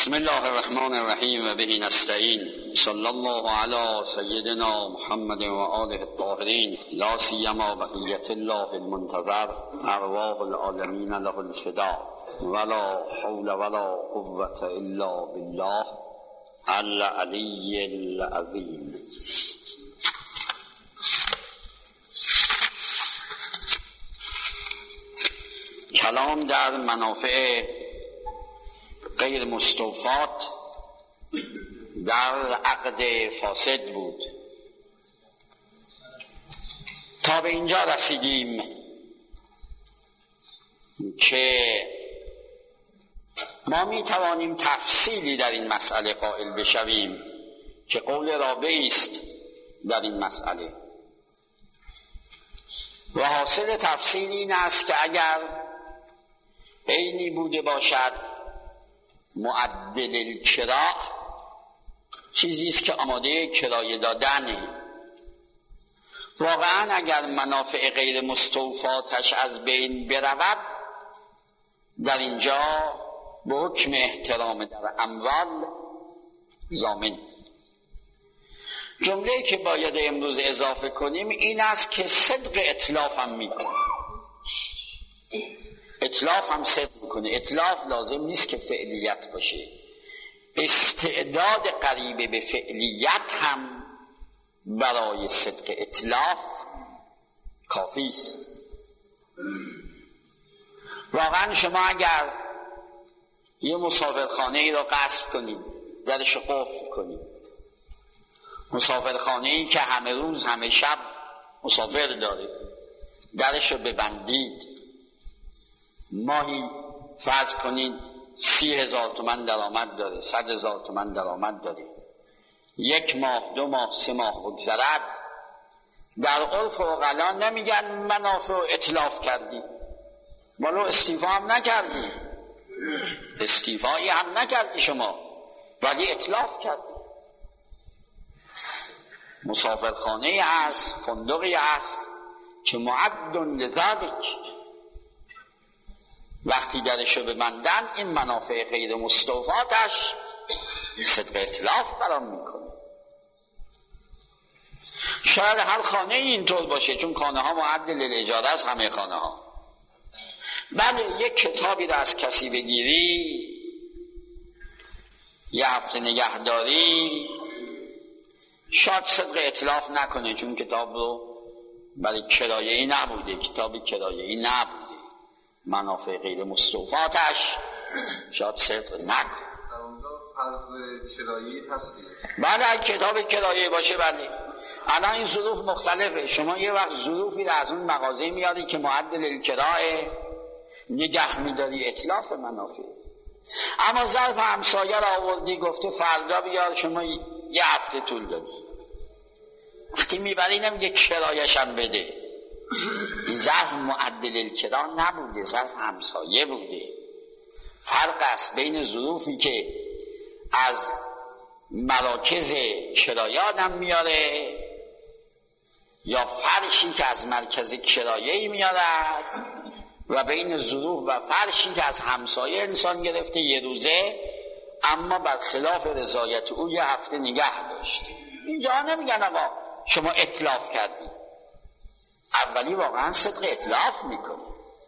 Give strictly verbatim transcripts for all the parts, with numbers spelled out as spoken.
بسم الله الرحمن الرحیم و به نستعین. صلی الله علی سیدنا محمد و آله الطاهرین، لا سیما بقیت الله المنتظر، ارواح العالمین له الفدا، ولا حول ولا قوة الا بالله العلی العظیم. کلام در منافع غیر مستوفات در عقد فاسد بود. تا به اینجا رسیدیم که ما می توانیم تفصیلی در این مسئله قائل بشویم که قول رابعی است در این مسئله، و حاصل تفصیل این است که اگر عینی بوده باشد معدل الکراء، چیزی است که آماده کرایه دادنه، واقعا اگر منافع غیر مستوفاتش از بین برود، در اینجا به حکم احترام در اموال ضامن. جمله‌ای که باید امروز اضافه کنیم این است که صدق اتلاف هم میکنه. اتلاف هم صدق میکنه. اتلاف لازم نیست که فعلیت باشه، استعداد قریبه به فعلیت هم برای صدق اتلاف کافی است. واقعا شما اگر یه مسافرخانه ای رو غصب کنید، درش رو قفل کنید، مسافرخانه ای که همه روز همه شب مسافر داره، درش رو ببندید، ماهی فرض کنید سی هزار تومن درآمد داره، صد هزار تومن درآمد داره، یک ماه دو ماه سه ماه بگذرد، در عرف عقلا نمیگن منافع رو اتلاف کردی، ولو استیفا هم نکردی، استیفایی هم نکردی شما، ولی اتلاف کردی. مسافرخانه هست، فندقی هست که معد لذلک، وقتی درشو ببندن این منافع غیر مستوفاتش صدق اتلاف برام میکنه. شاید هر خانه اینطور باشه، چون خانه ها معدل للاجاره است، همه خانه ها. بله، یک کتابی رو از کسی بگیری، یه هفته نگهداری، شاید صدق اتلاف نکنه، چون کتاب رو برای کرایه‌ای نبوده، کتاب کرایه‌ای نبوده، منافع غیر مستوفاتش شاید صدق نکنه. در اونجا فرض کرایه‌ای هستی؟ بله، کتاب کرایه‌ای باشه. بله، الان این ظروف مختلفه. شما یه وقت ظروفی رو از اون مغازه میاری که معدل الکراء، نگه میداری، اتلاف منافع. اما ظرف همسایه رو آوردی گفته فردا بیار، شما یه هفته طول دادی، وقتی میبری نمیگه کرایش هم بده. این ظرف معدل الکراء نبوده، ظرف همسایه بوده. فرق است بین ظروفی که از مراکز کرایه آدم میاره یا فرشی که از مرکز کرایه‌ای میارد، و بین ظروف و فرشی که از همسایه انسان گرفته یه روزه، اما برخلاف رضایت او یه هفته نگه داشته. اینجا نمیگن آقا شما اتلاف کردی، اولی واقعا صدق اتلاف میکنی.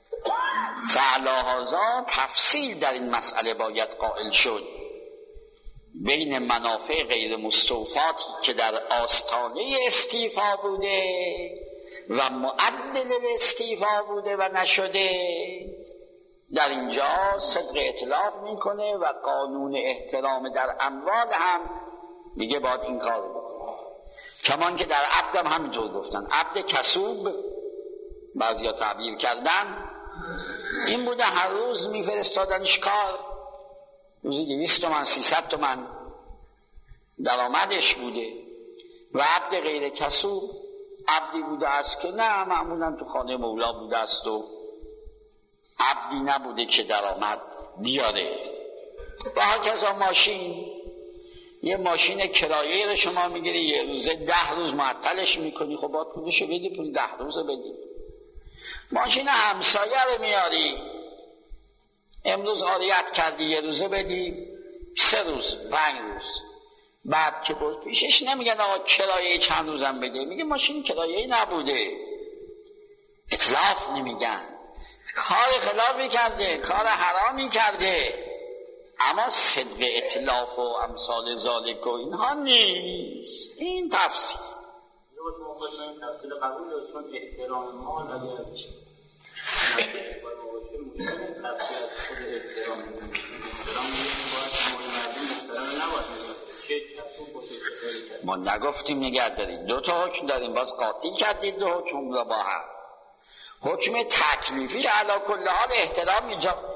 فعلاهازا تفصیل در این مسئله باید قائل شد بین منافع غیر مستوفاتی که در آستانه استیفا بوده و معدل استیفا بوده و نشده. در اینجا صدق اتلاف میکنه و قانون احترام در اموال هم میگه باید این کار بکنه. کمان که در عبد هم همینطور گفتن، عبد کسوب بعضی ها تعبیر کردن این بوده هر روز میفرستادنش کار، روزی دویست تومن سیصد تومن درآمدش بوده. و عبد غیر کسوب عبدی بوده است که نه معمولا تو خانه مولا بوده است و عبدی نبوده که درآمد بیاره. و هرکذا ماشین، یه ماشین کرایه رو شما میگیری یه روزه ده روز معطلش میکنی، خب باید پولشو بدی، پول ده روزه بدی. ماشین همسایه رو میاری، امروز عاریت کردی یه روزه بدی، سه روز پنج روز بعد که بود پیشش نمیگن آقا کرایه چند روزم بده، میگه ماشین کرایه نبوده، اتلاف نمیگن، کار خلافی کرده، کار حرامی کرده، اما صدق اتلاف و امثال ذالک و اینها نیست. این تفسیر شما خود این تفسیر قبول دارید، چون احترام مال اگر ما نگفتیم نگه دارید، دو تا حکم داریم، باز قاطی کردید دو حکم را با هم. حکم تکلیفی که علی کل حال احترام ایجاب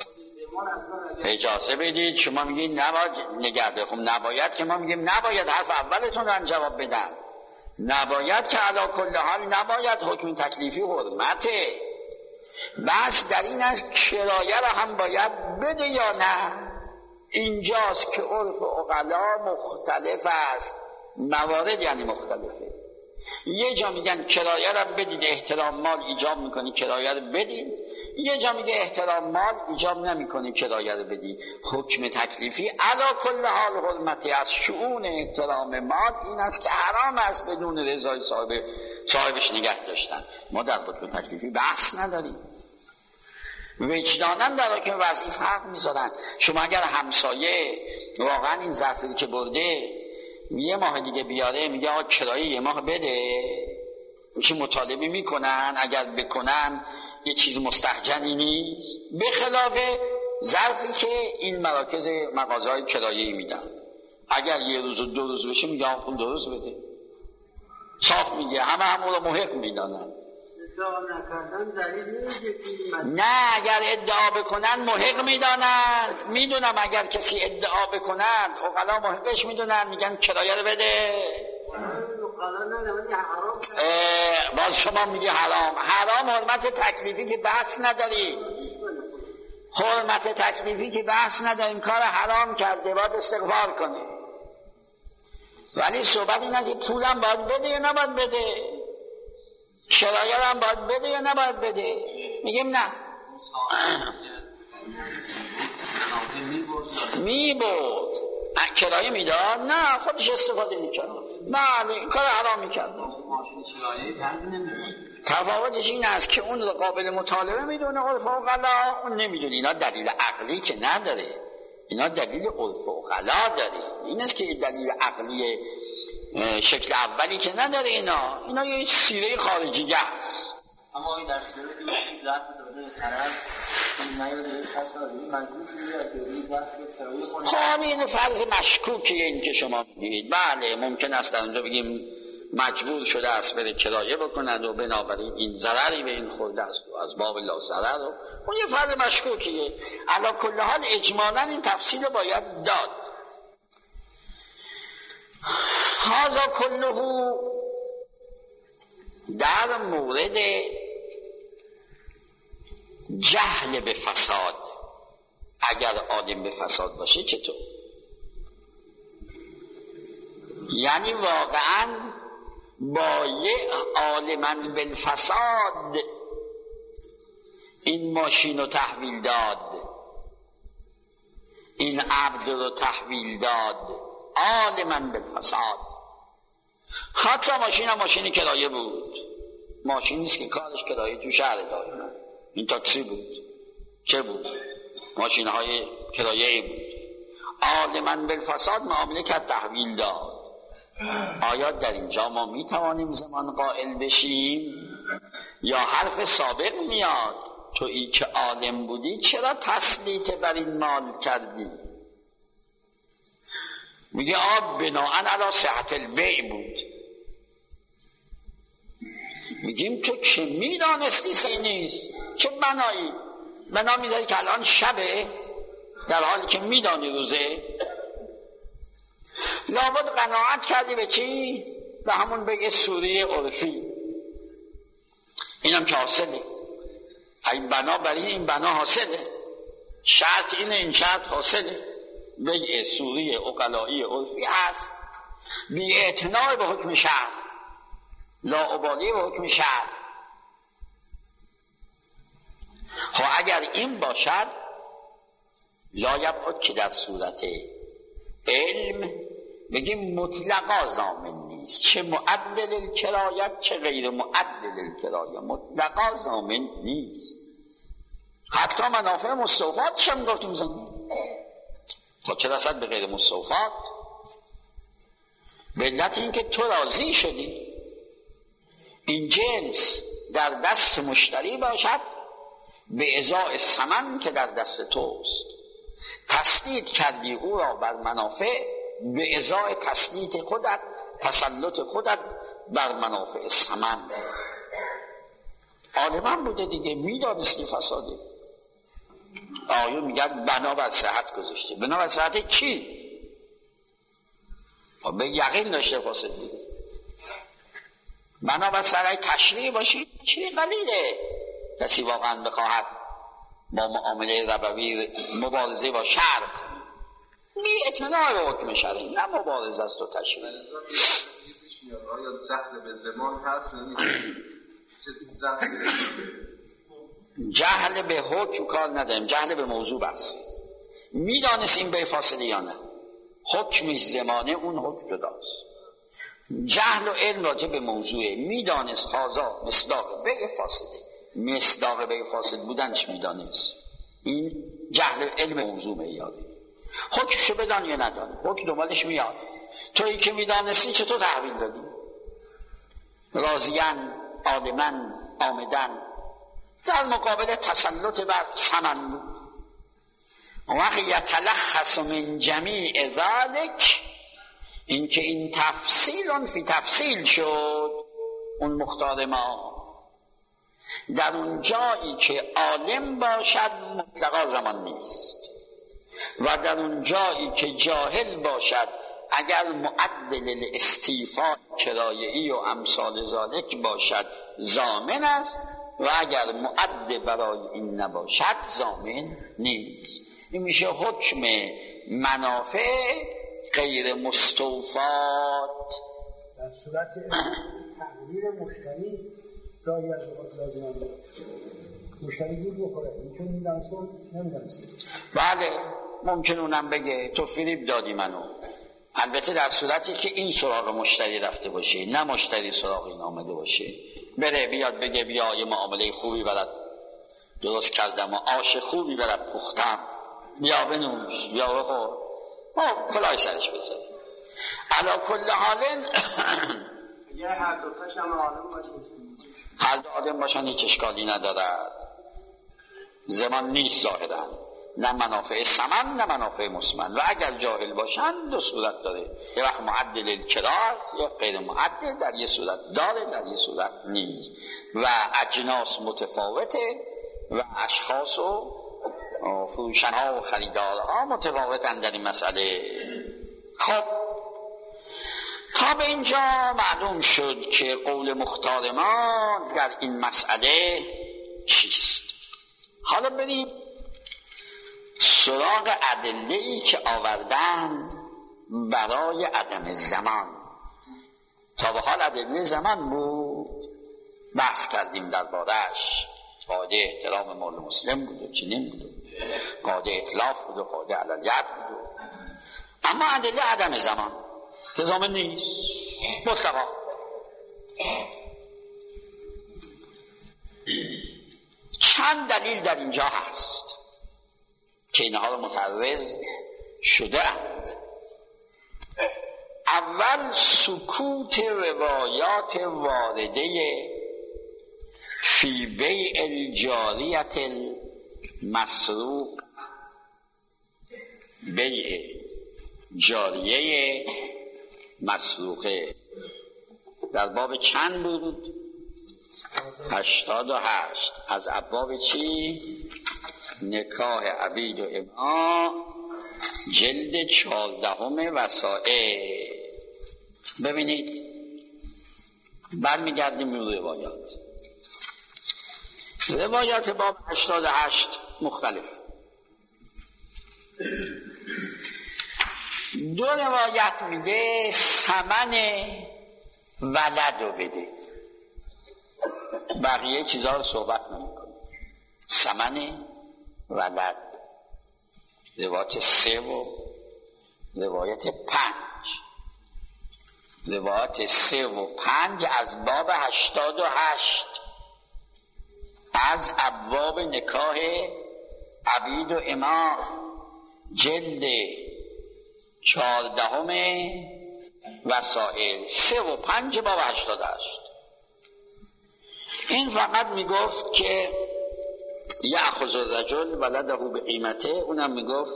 اجازه بدید، شما میگید نباید نگه دارید، خب نباید که ما میگیم نباید، حرف اولتون رو جواب بدم، نباید که علی کل حال نباید، حکم تکلیفی حرمته، بس در این است کرایه را هم باید بده یا نه. اینجاست که عرف عقلا مختلف است، موارد یعنی مختلفه. یه جا میگن کرایه را بدید، احترام مال ایجاب میکنی کرایه را بدید، یه جا میگه احترام مال ایجاب نمیکنه کرایه را بدید. حکم تکلیفی علی کل حال حرمتی از شؤون احترام مال این است که حرام است بدون رضای صاحب صاحبش نگه داشتن. ما در حکم تکلیفی بحث نداریم، وجدانن در حکم وضعی فرق میذارن. شما اگر همسایه واقعا این ظرفی که برده یه ماه دیگه بیاره، میگه آقا کرایه یه ماه بده، که مطالبه میکنن، اگر بکنن یه چیز مستهجنی نیست، به خلاف ظرفی که این مراکز مغازه‌های کرایه‌ای میدن، اگر یه روز و دو روز بشه میگه آقا دو روز بده، صاف میگه، همه همون رو محق میدانن. نه اگر ادعا بکنن محق میدانن، میدونم اگر کسی ادعا بکنن عقلا محقش میدونن، میگن کرایه رو بده. باز شما میگی حرام، حرام حرمت تکلیفی که بحث نداری، حرمت تکلیفی که بحث نداریم، کار حرام کرده باید استغفار کنه، ولی صحبت این است که پولم باید بده یا نباید بده، کرایه هم باید بده یا نباید بده. میگیم نه میبود، کرایه میداد، نه خودش استفاده میکرد، نه کار حرام میکرد. تفاوتش این است که اون رو قابل مطالبه میدونه عرف عقلا، اون نمیدونه. اینا دلیل عقلی که نداره، اینا دلیل عرف عقلا داره. این است که دلیل عقلی شکل اولی که نداره، اینا اینا یه سیره خارجیه است. اما این در صورتی که این ظرف داده طرف این نیاده کس داده مجبور شده که این ظرف کرایه کنه. خب این فرض مشکوکیه این که شما میگید، بله ممکن است اونجا بگیم مجبور شده است بره کرایه بکند و بنابراین این ضرری به این خورده است و از باب لا ضرر، و اون یه فرض مشکوکیه. علی کل حال اجمالاً این تفصیل رو باید داد. هذا کله در مورد جهل به فساد. اگر عالم به فساد باشه چطور؟ یعنی واقعا با یه عالم بالفساد این ماشین رو تحویل داد، این عبد رو تحویل داد، عالم بالفساد. حتی ماشین هم ماشینی کرایه بود، ماشین نیست که کارش کرایه تو شهر دائما، این تاکسی بود، چه بود؟ ماشین های کرایه بود. عالم بالفساد معامله کرد، تحویل داد. آیا در اینجا ما می توانیم زمان قائل بشیم یا حرف سابق میاد تو ای که عالم بودی چرا تسلیط بر این مال کردی؟ میگه آب بناءن علی صحت البیع بود. میگیم تو که میدانستی سی نیست، چه بنایی بنا میذاری که الان شبه در حالی که میدانی روزه؟ لابد قناعت کردی به چی؟ به همون بگه سوری عرفی. اینم که حاصله، این بنا برای این بنا حاصله، شرط اینه، این شرط حاصله، بگه سوری عقلایی عرفی هست، بی اعتناع به حکم شرع، لاابالی به حکم شرع. خب اگر این باشد لایبعد که در صورت علم بگیم مطلقا ضامن نیست، چه معدل الکرایت چه غیر معدل الکرایت، مطلقا ضامن نیست. حتی منافع مستوفات چه میگفتیم زنیم تا چه رسد به غیر مستوفات، به علت این که تو راضی شدی این جنس در دست مشتری باشد به ازای ثمن که در دست توست، تسلید کردی او را بر منافع به ازای تسلید خودت، تسلط خودت بر منافع ثمن. عالمان بوده دیگه، میدانستی فساده. آیا میگن بنا بر صحت گذاشته، بنا بر صحت چی؟ به یقین داشته فاسد بوده. بنا بر صحت تشریع باشی چی قلیله. کسی واقعا بخواهد با معامله ربوی مبارزه با شرع می اطمینان به حکم شرعی، نه مبارزه است و تشریع. آیا جهل به زمان هست؟ جهل به حکم کار نداریم، جهل به موضوع بحث. میدانست این به فاصله یا نه، حکمش زمانه اون حکم جداست. جهل و علم راجع به موضوعه، میدانست هازا مصداق به فاصله، مصداق به فاصله بودن چی میدانست؟ این جهل علم موضوع میاده. حکمشو بدان یا ندان، حکم دنبالش میاد. تویی که میدانستی چطور تحویل دادی؟ راضیان عالمن آمدن در مقابل تسلط بر ثمن بود. وقت یتلخص من جمیع ذلک، این که این تفصیل فی تفصیل شد، اون مختار ما در اون جایی که عالم باشد مطلقا زمان نیست، و در اون جایی که جاهل باشد اگر معدل الاستیفاء کرایه‌ای و امثال ذالک باشد ضامن است، و اگر معد برای این نباشد ضامن نیست. این میشه حکم منافع غیر مستوفات. در صورت تغییر مشتری گاهی از اوقات لازم هم مشتری گول بخوره، این که میدانستون نمیدانسته. بله ممکن اونم بگه تو فریب دادی منو، البته در صورتی که این سراغ مشتری رفته باشه، نه مشتری سراغ این آمده باشه. بره بیاد بگه بیا یه معامله خوبی برات درست کردم و آش خوبی برات پختم، بیا بنوش بیا بخور، ما کلاه سرش بذاریم. علا کل حالن اگه هر دوتاش هم عالم باشه، هر دو آدم باشن هیچ اشکالی ندارد. زمان نیست ظاهرا، نه منافع ثمن نه منافع مسمن. و اگر جاهل باشن دو صورت داره، یه وقت معدل الکراز یا غیر معدل، در یه صورت داره در یه صورت نیست. و اجناس متفاوته و اشخاص و فروشنها و خریدارها متفاوتن در این مسئله. خب تا به اینجا معلوم شد که قول مختار ما در این مسئله چیست. حالا بریم سراغ ادله‌ای که آوردند برای عدم زمان. تا به حال ادله زمان بود، بحث کردیم درباره‌اش. قاعده احترام مال مسلم بود و چنین بود، قاعده اطلاف بود و قاعده علیت بود. اما ادله عدم زمان که ضامن نیست مطلقا. چند دلیل در اینجا هست که اینها رو متعرض شده اند. اول سکوت روایات وارده فی بیع الجاریت المسروق، بیع جاریه مسروقه در باب چند بود؟ هشتاد و هشت. از ابواب چی؟ نکاح عبید و اما، جلد چهاردهم وسائل. ببینید برمیگردیم به روایات. روایات باب هشتاد و هشت مختلف. دو روایت میگه ثمن ولد رو بده، بقیه چیزها رو صحبت نمیکنه. ثمن ولد روایت سه و روایت پنج. روایت سه و پنج از باب هشتاد و هشت از ابواب نکاح عبید و امام، جلد چهاردهم وسائل، سه و پنج باب هشتاد و هشت. این فقط میگفت که یأخذ الرجل ولده به قیمته، اونم میگفت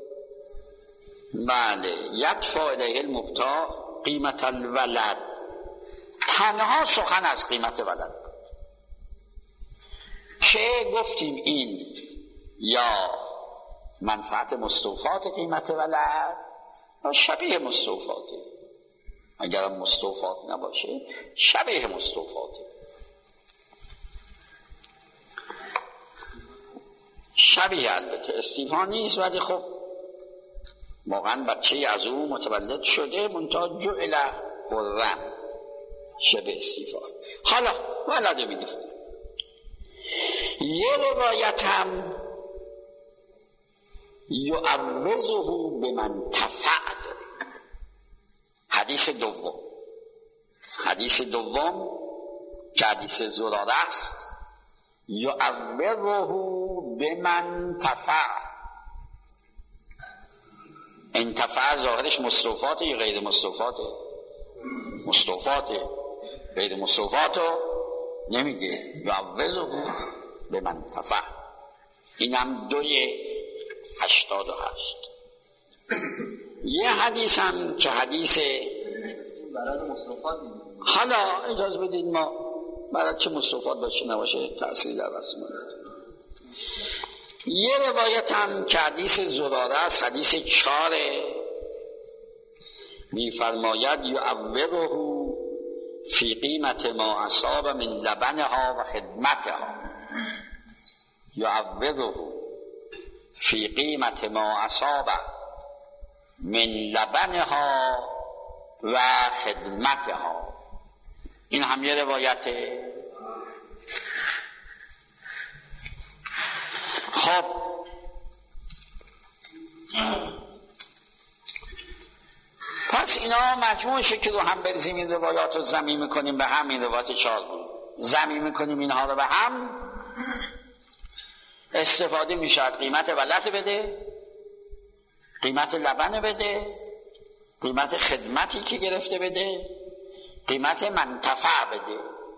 بله یدفع الیه المبتاع قیمت الولد. تنها سخن از قیمت ولد که گفتیم این یا منفعت مستوفات قیمت ولد یا شبیه مستوفاته، اگر مستوفات نباشه شبیه مستوفاته. شبیه البته استیفا نیست، ولی خب واقعا بچه از او متولد شده منتها جعل حرا، شبه استیفا. حالا ولده میگه یه روایت هم یعوضه به من تفع داره. حدیث دوم حدیث دوم که حدیث زراره است، یعوضه به من تفع. این تفع ظاهرش مستوفاته یا غیر مستوفاته؟ مستوفاته. غیر مستوفاتو نمیگه. یعوضه به من تفع. اینم دوی هشتاد و هشت. یه حدیث هم که حدیث حالا اجازه بدید ما برای چه مستوفات باشه نباشه تأثیر در رسم داره. یه روایت هم که حدیث زراره است، حدیث چاره، میفرماید یعوضه فی قیمت ما اصاب من لبنها و خدمتها. یعوضه فی قیمت ما اصاب من لبنها و خدمتها. این هم یه روایته. خب پس اینا مجموع شکل رو هم برزیم، این روایات رو ضمیع میکنیم به هم. این روایات چهار بود ضمیع میکنیم اینها رو به هم، استفاده میشد قیمت ولد بده، قیمت لبن بده، قیمت خدمتی که گرفته بده، قیمت منتفع بده.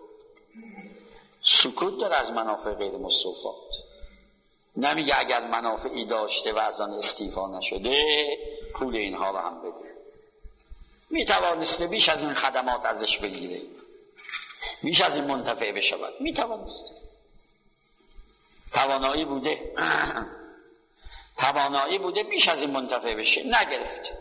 سکوت داره از منافع غیر مستوفات. نمیگه اگر منافعی داشته و از آن استیفا نشده پول اینها رو هم بده. میتوانسته بیش از این خدمات ازش بگیره، بیش از این منتفع بشود، میتوانسته، توانایی بوده توانایی بوده بیش از این منتفع بشه، نگرفته.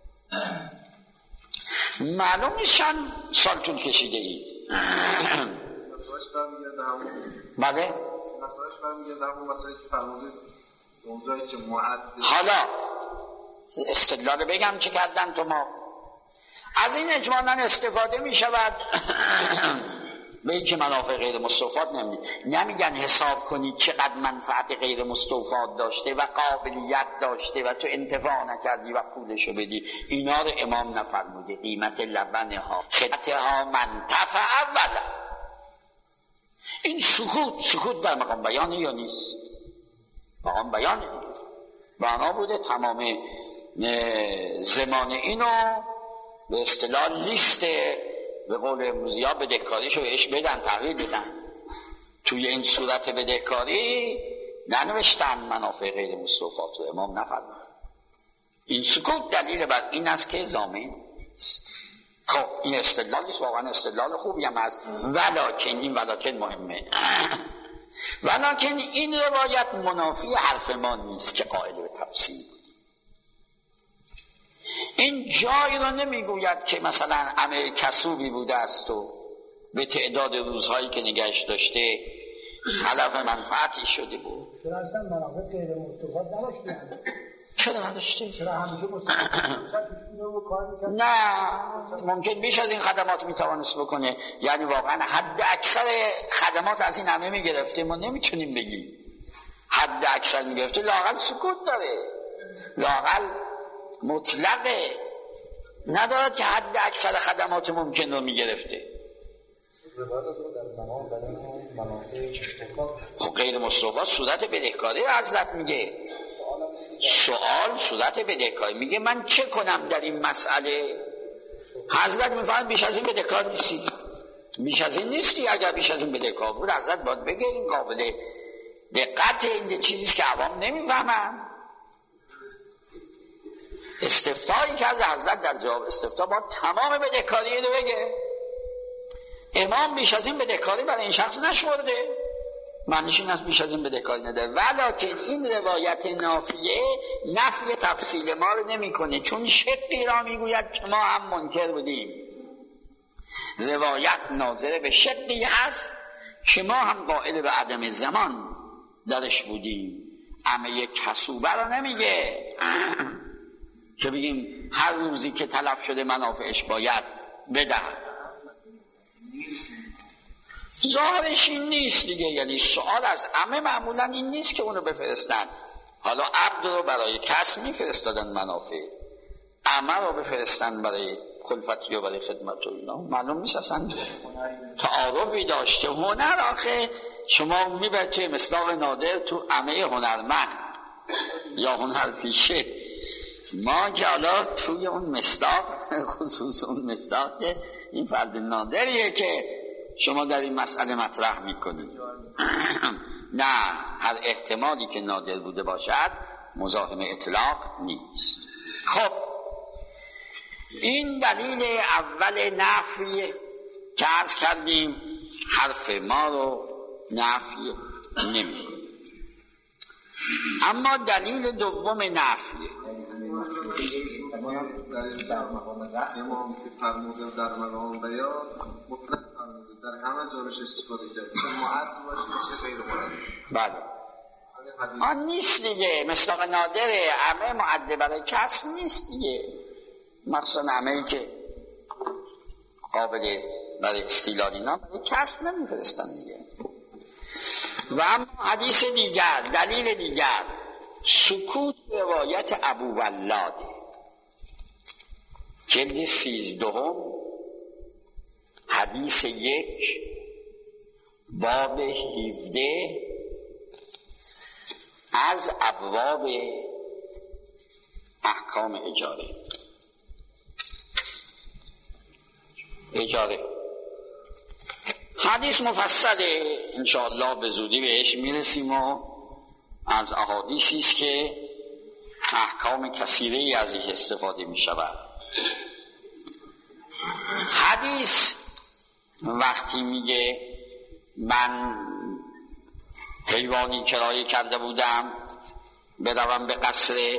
معلوم نیست چند سال طول کشیده ای. مسئلهش برمیگرده همون بله؟ مسئلهش برمیگرده همون مسئله که فرمودید موضوعی که معدل. حالا استدلال بگم چه کردن تو ما از این اجمالا استفاده می شود به این که منافع غیر مستوفات نمی نمیگن حساب کنید چقدر منفعت غیر مستوفات داشته و قابلیت داشته و تو انتفاع نکردی و پولشو بدی. اینا رو امام نفرموده. قیمت لبنها خدمتها منتفع اولا. این سکوت سکوت در مقام بیانه یا نیست؟ مقام بیانه معنا بوده. تمام زمان اینو به اصطلاح لیست به قول امروزی ها بدهکاریشو بهش بدن، تحویل بدن. توی این صورت بدهکاری ننوشتن منافع غیر مستوفات رو، امام نفرمود. این سکوت دلیل بر این است که ضامن است. خب این استدلال است، واقعا استدلال خوبی هم است. ولکن این ولکن مهمه ولکن این روایت منافی حرف ما نیست که قائل به تفسیر. این جایی را نمیگوید که مثلا عمل کسوبی بوده است و به تعداد روزهایی که نگهش داشته حلف منفعتی شده بود. چرا اصلا منافع غیر مستوفات نداشته؟ چرا نداشته؟ چرا همیشه مستوفات نه، ممکن بیش از این خدمات میتوانست بکنه. یعنی واقعا حد اکثر خدمات از این همه میگرفته، ما نمیتونیم بگیم حد اکثر میگرفته، لااقل سکوت داره. لااقل مطلقه، ندارد که حد اکثر خدمات ممکن رو میگرفته. خب غیر مستوفا صورت بدهکاری حضرت میگه. سوال صورت بدهکاری میگه من چه کنم در این مسئله؟ حضرت میفهمد بیش از این بدهکار نیستی، بیش از این نیستی. اگر بیش از این بدهکار بود حضرت باید بگه این قابل دقت، این چیزی که عوام نمیفهمن. استفتایی کرده حضرت، در جواب استفتا باید تمام بدهکاری رو بگه. امام بیش از این بدهکاری برای این شخص نشمرده، معنیش این است بیش از این بدهکاری نداره. ولکن این روایت نافیه نفی تفصیل ما رو نمی کنه، چون شقی را میگوید که ما هم منکر بودیم. روایت ناظره به شقی هست که ما هم قائل به عدم زمان درش بودیم. اما یک کسوبه رو نمیگه که بگیم هر روزی که تلف شده منافعش باید بده. ظاهرش این نیست دیگه. یعنی سوال از عمه معمولا این نیست که اونو بفرستن. حالا عبد رو برای کسب میفرستادن منافع، عمه رو بفرستن برای کلفتی و برای خدمت و اینا معلوم نیست اصلا تعارفی داشته. هنر آخه شما میبرد توی مصداق نادر تو عمه هنرمند یا هنر پیشه. ما که حالا توی اون مصداق، خصوص اون مصداق که این فرد نادریه که شما در این مسئله مطرح میکنید. نه، هر احتمالی که نادر بوده باشد مزاحم اطلاق نیست. خب این دلیل اول نفی که عرض کردیم، حرف ما رو نفی نمی کنیم. اما دلیل دوم نفیه. در مقام رفت امام که فرموده در مقام بیان مطلق فرموده در همه جانش استفاده کرد، چه معد باشه چه غیر معد. بله آن نیست دیگه. مصداق نادره عمه معد برای کسب نیست دیگه، مخصوصا عمه‌ای که قابل برای استیلال اینا برای کسب نمیفرستن دیگه. و اما حدیث دیگر، دلیل دیگر، سکوت روایت ابو ولاده جلد سیزدهم حدیث یک باب هفده از ابواب احکام اجاره. اجاره حدیث مفصله، انشاءالله به زودی بهش میرسیم و از احادیثی است که احکام کثیره ازش استفاده می شود. حدیث وقتی میگه من حیوانی کرایه کرده بودم بروم به قصر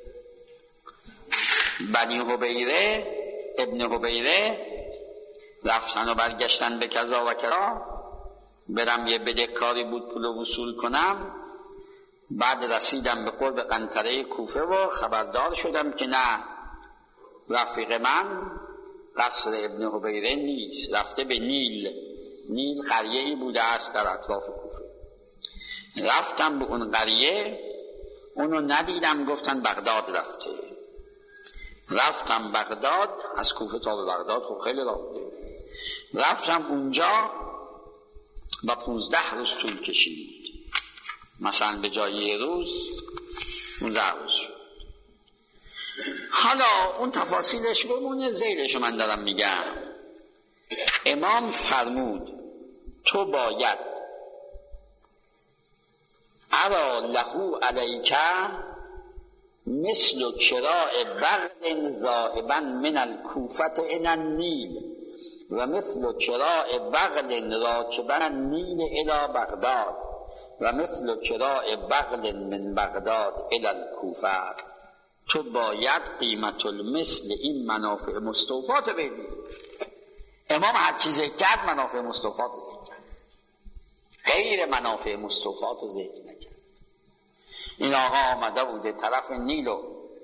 بنی حبیره ابن حبیره، رفتن و برگشتن به کذا و کذا، برم یه بدهکاری بود پول وصول کنم، بعد رسیدم به قرب قنطره کوفه و خبردار شدم که نه، رفیق من قصر ابن حبیره نیست، رفته به نیل. نیل قریه ای بوده است در اطراف کوفه. رفتم به اون قریه، اونو ندیدم، گفتن بغداد رفته. رفتم بغداد، از کوفه تا به بغداد خب خیلی راه بوده. رفتم اونجا و پونزده روز طول کشید، مثلا به جای یه روز پونزده روز شد. حالا اون تفاصیلش بمونه، زیرش من دارم میگم. امام فرمود تو باید ارا لهو علیک مثل کراء بغل ذاهبا من الکوفة الى النیل و مثل کراء بغل راکبا النیل الى بغداد و مثل کراء بغل من بغداد الى الکوفه. تو باید قیمت المثل این منافع مستوفات بدی. امام هر چیزی کرد منافع مستوفات ذکر کرد، غیر منافع مستوفات ذکر نکرد. این آقا آمده بوده طرف نیلو،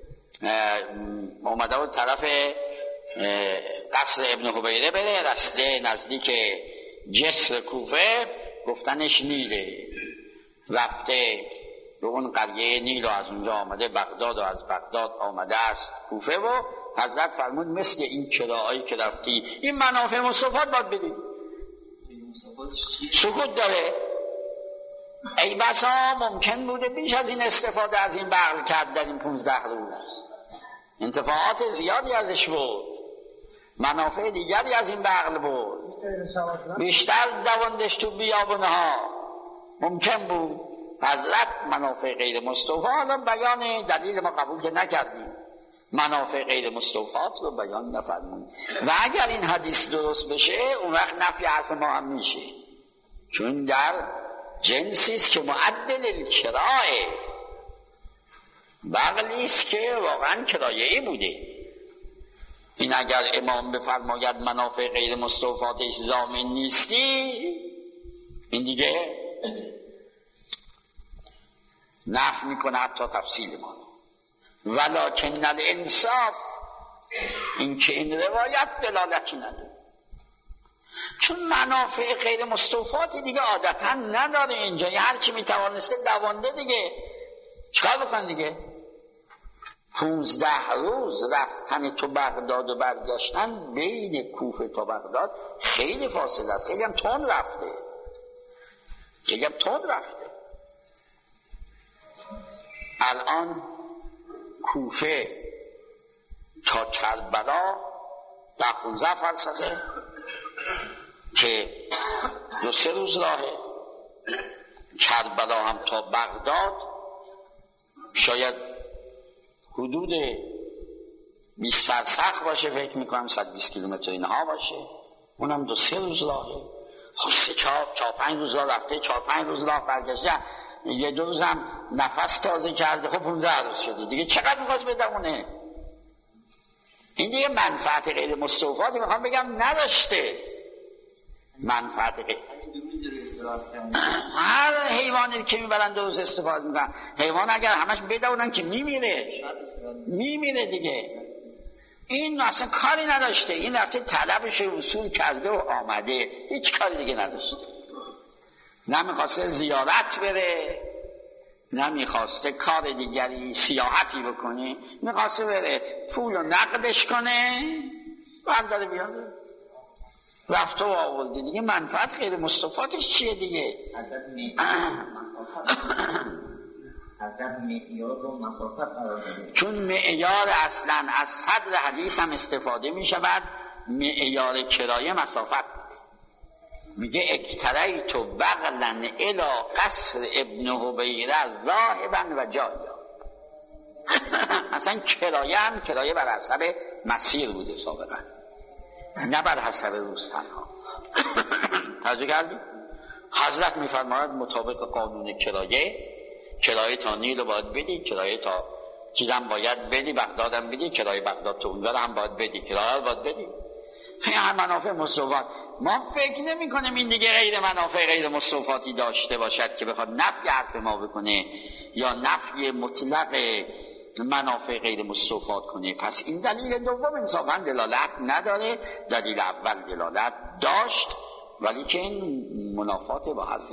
آمده بود طرف قصر ابن حبیره بره، رسته نزدیک جسر کوفه، گفتنش نیله، رفته به اون قریه نیل و از اونجا آمده بغداد و از بغداد آمده است کوفه و حضرت فرمود مثل این کرایه‌ای که رفتی این منافع مصطفات باید بدید. سکوت داره. ای بسا ممکن بوده بیش از این استفاده از این بغل کرد در این پونزده روز، انتفاعات زیادی ازش بود، منافع دیگری از این بغل بود، بیشتر دواندش تو بیابونها ممکن بود. حضرت منافع غیر مستوفا، حالا بیان دلیل ما قبول که نکردیم، منافع غیر مستوفات رو بیان نفرمون و اگر این حدیث درست بشه اون وقت نفی حرف ما هم میشه، چون در جنسیست که معدل الکرایه، بغلیست که واقعا کرایه‌ای بوده. این اگر امام بفرماید منافع غیر مستوفاتش ضامن نیستی، این دیگه نفی میکنه حتی تفصیل ما. ولکن الانصاف این که این روایت دلالتی نداره، چون منافع غیر مستوفاتی دیگه عادتا نداره اینجا، هر چی میتوانسته دوانده دیگه، چکار بکن دیگه؟ پونزده روز رفتن تو بغداد و برگشتن بین کوفه تا بغداد خیلی فاصله است، خیلی هم تند رفته، خیلی هم تند رفته. الان کوفه تا کربلا در پونزده فرسخه که دو سه روز راهه، کربلا هم تا بغداد شاید حدود بیست فرسخ باشه، فکر میکنم صد و بیست کیلومتر اینها باشه، اونم دو سه روز راهه. خب سه چهار چهار پنج روز راه رفته، چهار پنج روز راه برگشته، یه دو روز هم نفس تازه کرده، خب پونزده روز شده دیگه، چقدر میخواست بدمونه؟ این دیگه منفعت غیر مستوفاتی میخوام بگم نداشته. منفعت غیر هر حیوانی که میبرن دو روز استفاده میکنن، حیوان اگر همش بدونن که میمیره میمیره دیگه. این اصلا کاری نداشته، این رفته طلبش وصول کرده و آمده، هیچ کاری دیگه نداشته، نمیخواسته زیارت بره، نمیخواسته کار دیگری سیاحتی بکنه، میخواسته بره پول رو نقدش کنه برداره بیاره، رفته و آورده دیگه. منفعت غیر مستوفاتش چیه دیگه؟ چون معیار اصلا از صدر حدیث هم استفاده می شود، معیار کرایه مسافت. میگه اکتریت بغلن الی قصر ابن حبیره ذاهبا و جایا. اصلا کرایه هم کرایه بر حسب مسیر بوده سابقا، نه بر حسب روز تنها. توجه کردی؟ حضرت میفرماید مطابق قانون کرایه، کرایه تا نیل رو باید بدی، کرایه تا چیزم باید بدی، بغدادم بدی، کرایه بغداد تو اونجا هم باید بدی، کرایه رو باید بدی. این هم منافع مستوفات. ما فکر نمی کنیم این دیگه غیر منافع غیر مستوفاتی داشته باشد که بخواد نفی حرف ما بکنه یا نفی مطلق منافع غیر مستوفات کنه. پس این دلیل دوم انصافا دلالت نداره، دلیل اول دلالت داشت ولی که این منافات با حرف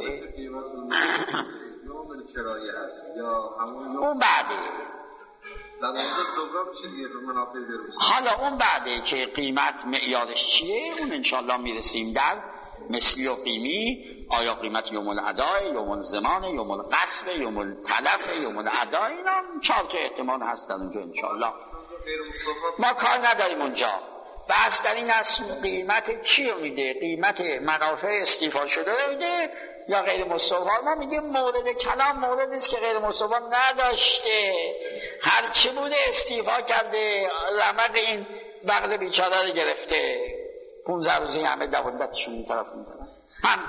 کرایه هست یا همون اون بعده در اونجا جبران میشه دیگه به منافع درست. حالا اون بعده که قیمت معیارش چیه اون انشالله میرسیم در مثلی و قیمی. آیا قیمت یوم الادای، یوم الزمان، یوم القصب، یوم التلف، یوم الادای، اینا چهار تا احتمال هست در اونجا انشالله. ما کار نداریم اونجا، بس در این اصل قیمت چی رو میده؟ قیمت منافع استیفا شده رو میده یا غیر مستوفا؟ ما میگیم مورد کلام موردی است که غیر مستوفا نداشته، هر چی بوده استیفا کرده، رمق این بغل بیچاره رو گرفته، پونزده روزی همه دوندتشون این طرف میدارن هم.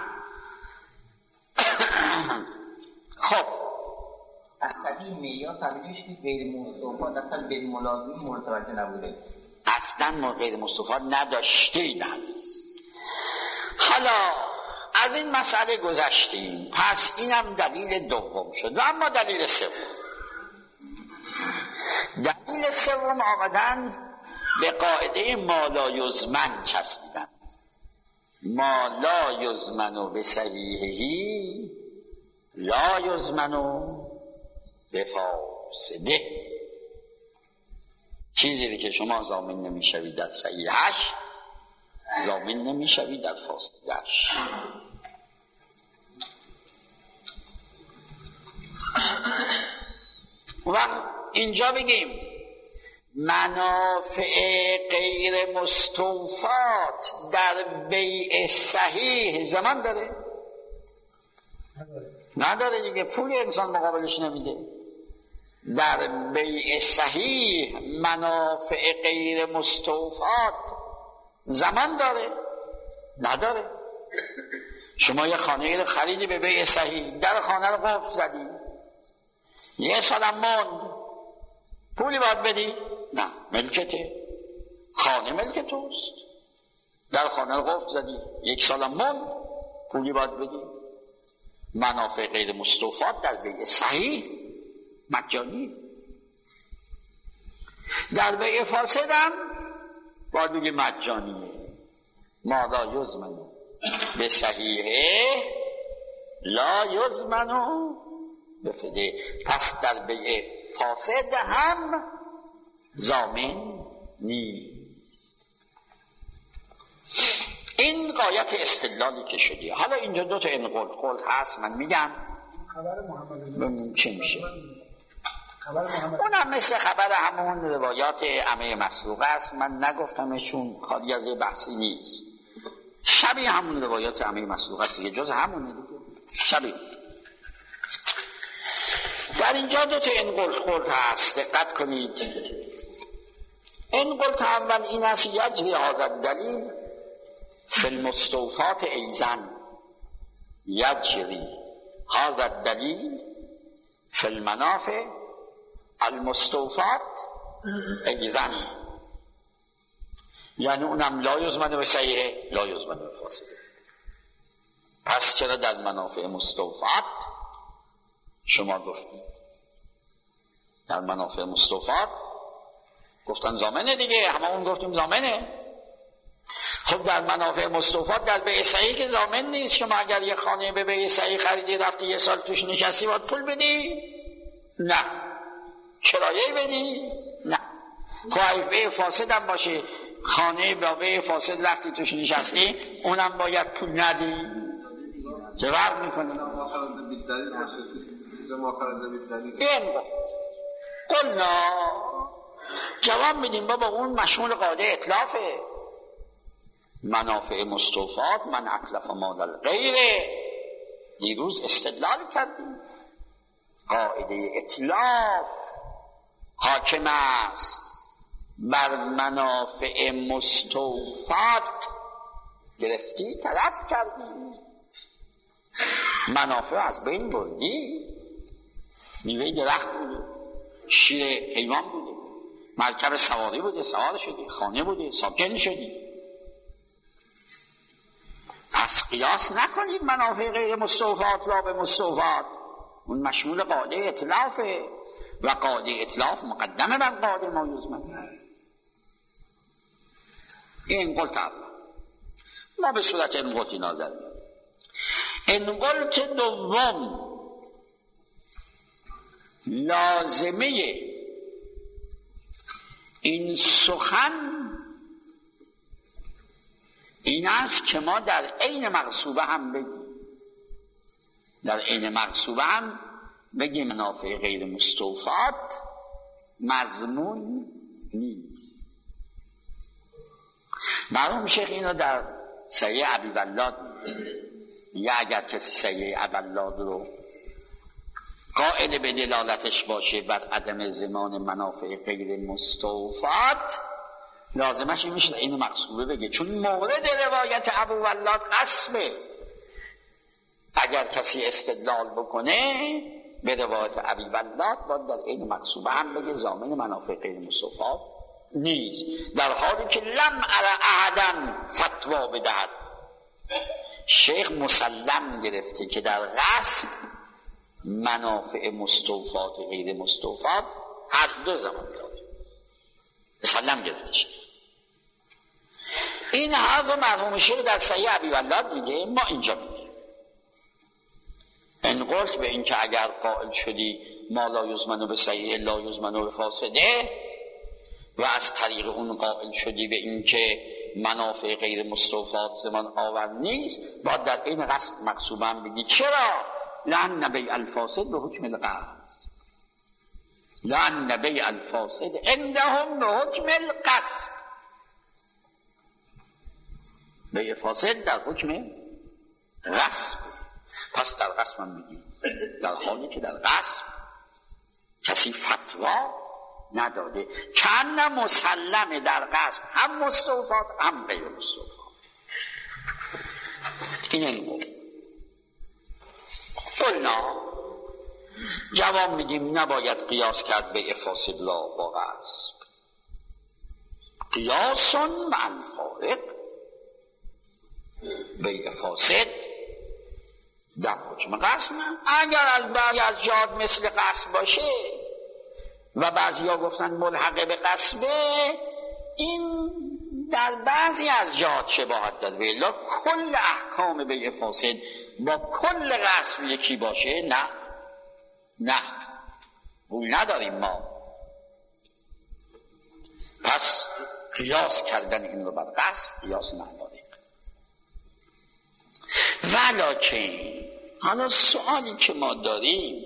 خب اصلی میاد فهمیدیش که غیر مستوفا اصلا به ملازمی مرتبط نبوده، اصلا ما غیر مستوفا نداشته این حدیث. حالا از این مسئله گذشتیم، پس اینم دلیل دوم شد. و اما دلیل سوم، دلیل سوم آمدن به قاعده ما لا یضمن چسبیدن. ما لا یضمن به صحیحی لا یضمن به فاسده، چیزی که شما ضامن نمیشوید در صحیحش ضامن نمیشوید در فاسدهش. و اینجا بگیم منافع غیر مستوفات در بیع صحیح زمان داره؟ نداره دیگه، پولی انسان مقابلش نمیده. در بیع صحیح منافع غیر مستوفات زمان داره؟ نداره. شما یه خانه رو خریدی به بیع صحیح، در خانه رو قفل زدی، یه سالم موند، پولی باید بدی؟ نه، ملکته، خانه ملک توست، در خانه رو قفل زدی، یک سالم موند، پولی باید بدی. منافع غیر مستوفات در بیع صحیح مجانی. در بیع فاسد هم باید بگی مجانیه. ما لا یضمن به صحیحه لا یضمن به فده. پس در بیع فاسد هم ضامن نیست. این غایت استدلالی که شدی. حالا اینجا دو تا انقل قول هست، من میگم خبر محمد چه میشه. خبر محمد اونم مثل خبر همون روایات عمه مسروقه است، من نگفتمشون، خالی از بحثی نیست، شبیه همون روایات عمه مسروقه است دیگه، جز همونه دیگه، شبیه. در اینجا دو تا انقل قول هست، دقت کنید. انقل اول این است یجری هذا الدلیل فی المستوفات ایزن، یجری هذا الدلیل فی المنافع المستوفات ایزن، یعنی اونم لا یضمن به صحیحه لا یضمن به فاسده. پس چرا در منافع مستوفات شما گفتید؟ در منافع مستوفات گفتن ضامنه دیگه، همه اون گفتیم ضامنه. خب در منافع مستوفات در بیع صحیح که ضامن نیست. شما اگر یه خانه به بیع صحیح خریدی رفتی یه سال توش نشستی باید پول بدی؟ نه. کرایه بدی؟ نه. خب بیع فاسد هم باشه، خانه با بیع فاسد رفتی توش نشستی اونم باید پول ندی؟ چه فرق میکنه؟ این قلنا جواب میدیم بابا اون مشمول قاعده اطلافه. منافع مستوفات من اطلف مال الغیره، دیروز استدلال کردیم قاعده اطلاف حاکم است بر منافع مستوفات. گرفتی طرف کردی، منافع از بین بردی، میوه درخت بوده، شیر حیوان بوده، مرکب سواری بوده سوار شدی، خانه بوده ساکن شدی. پس قیاس نکنید منافع غیر مستوفات را به مستوفات، اون مشمول قاعده اطلافه و قاعده اطلاف مقدمه بر قاعده ما یضمن. این قلت اول. ما به صورت انقلتی نظر میاد. انقلت دوم لازمه این سخن این است که ما در عین مغصوبه هم بگیم، در عین مغصوبه هم بگیم منافع غیر مستوفات مضمون نیست. مرحوم شیخ اینو در صحیح ابی ولاد میگه اگر کسی صحیح ابی ولاد رو قائل به دلالتش باشه بر عدم زمان منافع غیر مستوفات لازمش این میشه اینو مقصوبه بگه، چون مورد روایت ابو ولاد قسمه. اگر کسی استدلال بکنه به روایت ابی ولاد باید در این مقصوبه هم بگه ضامن منافع غیر مستوفات نیست، در حالی که لم ارى احدا فتوا بدهد. شیخ مسلم گرفته که در قسم منافع مستوفات و غیر مستوفات هر دو زمان داره، مسلم گرفته شیخ. این حرف مرحوم شیخ در صحیح ابی ولاد میگه، ما اینجا میگه انقلت به این که اگر قائل شدی ما لا یضمن به صحیح لا یضمن به فاسده و از طریق اون قائل شدی به این که منافع غیر مستوفات زمان آور نیست، باید در این قصد مقصوبا بگی چرا؟ لأن بیع الفاسد به حکم القصد، لأن بیع الفاسد عندهم به حکم القصد، بیع فاسد در حکم غصب. پس در غصب من بگی در حالی که در غصب کسی فتوا نداده، کن مسلمه در غصب هم مستوفات هم غیر مستوفات. این این قلنا جواب میدیم نباید قیاس کرد بیع فاسد لا با غصب، قیاسون مع الفارق. بیع فاسد در حکم غصب اگر از بعضی از جهات مثل غصب باشه و بعضی ها گفتن ملحق به غصبه، این در بعضی از جهات شباهت داره، ولی کل احکام بیع فاسد با کل غصب یکی باشه نه نه بول نداریم ما. پس قیاس کردن این رو بر غصب قیاس معنایی. ولکن حالا سوالی که ما داریم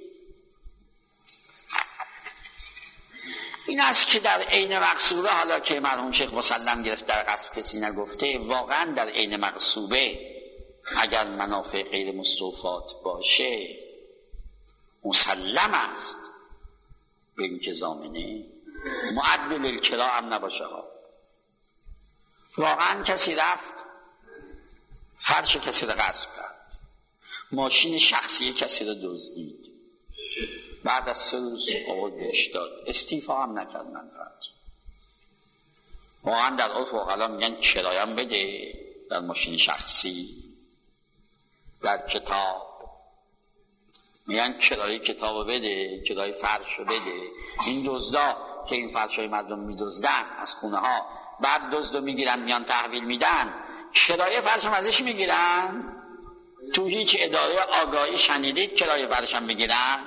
این است که در عین مقصوبه، حالا که مرحوم شیخ مسلم گرفت در غصب کسی نگفته، واقعا در عین مقصوبه اگر منافع غیر مستوفات باشه مسلم است به این که ضامنه معدل الکرا هم نباشه ها. واقعا کسی رفت فرش کسی رو غصب کرد، ماشین شخصی کسی رو دزدید، بعد از سه روز آورد بهش داد، استیفا هم نکرد من فرد. واقعا در عرف عقلا میگن کرایم بده در ماشین شخصی، در کتاب میگن کرای کتاب بده، کرای فرش بده. این دزدا که این فرشای مردم میدزدن از خونه ها، بعد دزدو میگیرن میان تحویل میدن، کرایه فرش هم ازش میگیرن. تو هیچ اداره آگاهی شنیدید کرایه فرش هم بگیرن؟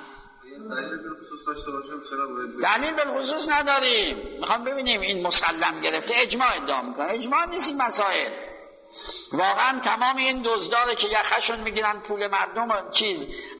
دلیل بالخصوص نداریم. میخوام ببینیم این مسلم گرفته اجماع ادعا میکنه، اجماع نیست این مسائل. واقعا تمام این دزداره که یخشون میگیرن پول مردم چیز